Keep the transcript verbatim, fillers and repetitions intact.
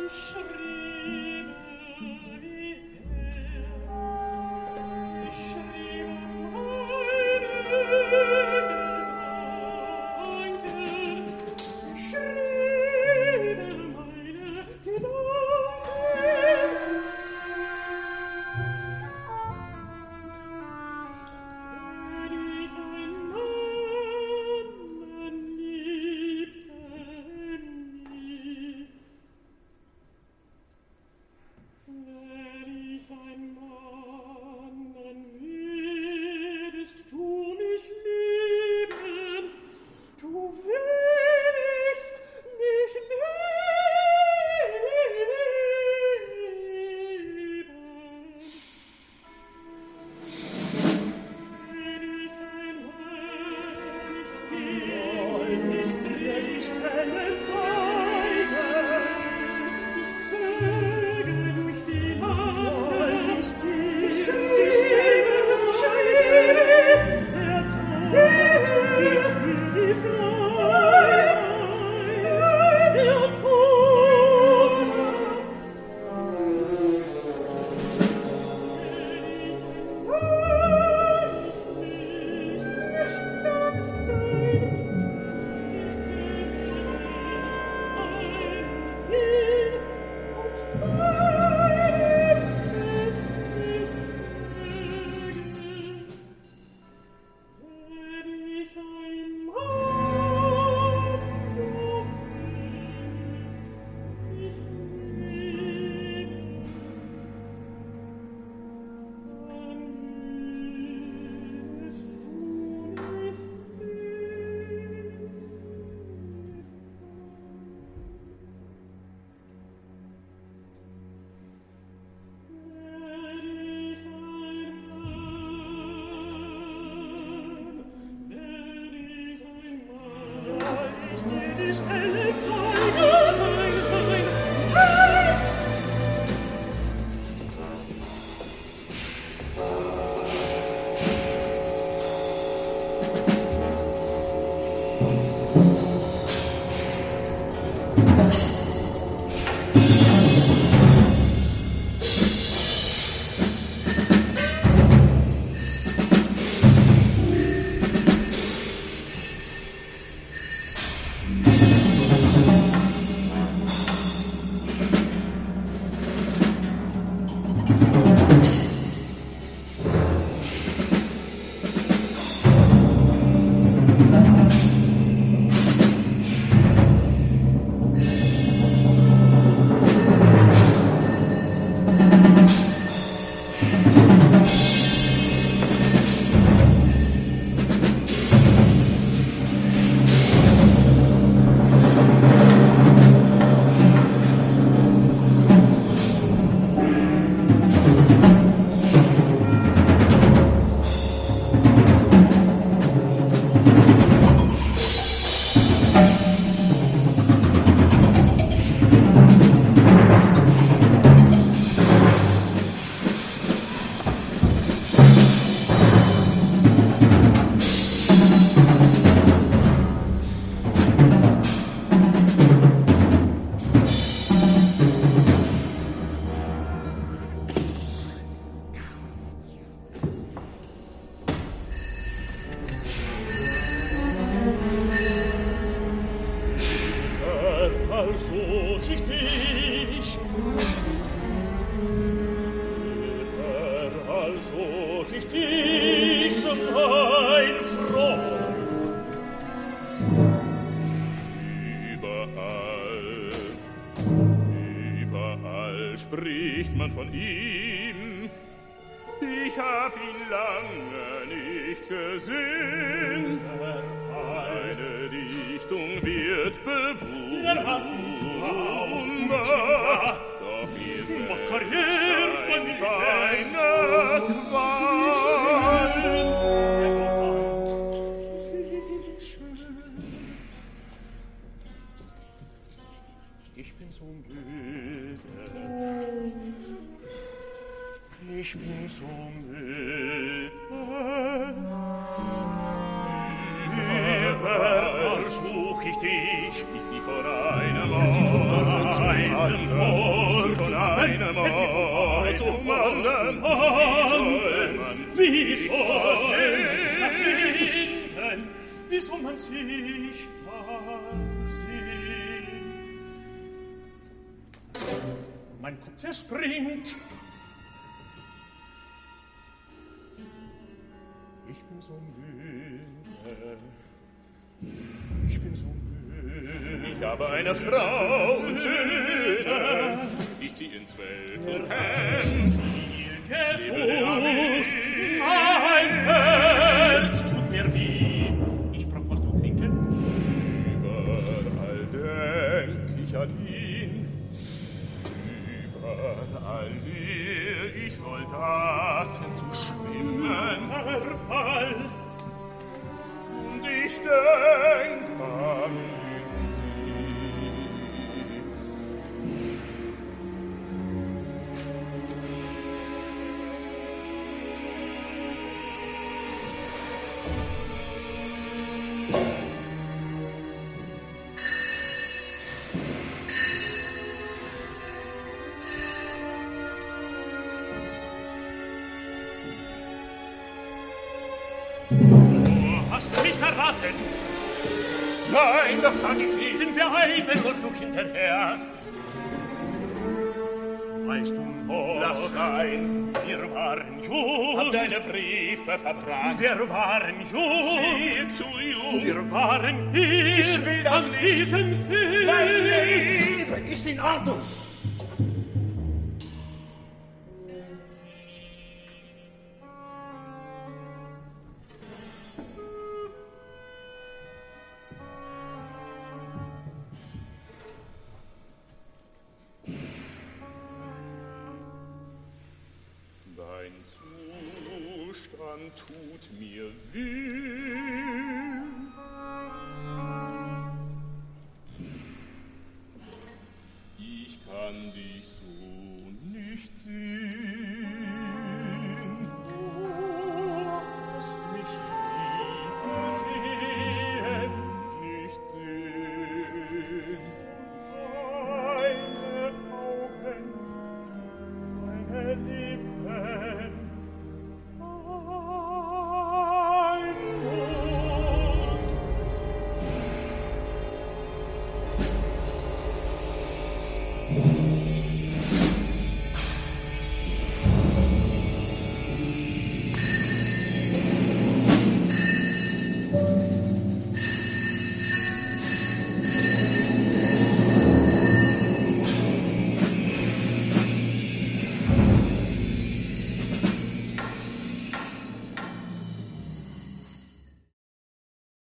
Vor einem Eine Mord zu wandern, wie soll man sich finden, wie soll man sich ansehen? Mein Kopf zerspringt. Ich bin so müde. Ich bin so müde. Ich habe eine Frau und Söhne. Ich zieh ins Feld kämpf. Viel gesucht. Mein Herz tut mir weh. Ich brauch was zu trinken. Überall denk ich an ihn. Überall lehr ich Soldaten zu schwimmen. Überall. Und ich denk an sie. Hast du mich verraten? Nein, das tat ich nicht. Den Weiben musst du hinterher. Weißt du noch? Lass sein. Wir waren jung. Hab deine Briefe verbrannt. Wir waren jung. Viel zu jung. Wir waren hier. Ich will das an nicht. diesem See. Dein Leben ist in Ordnung. Dein Zustand tut mir weh. Ich kann dich so nicht sehen.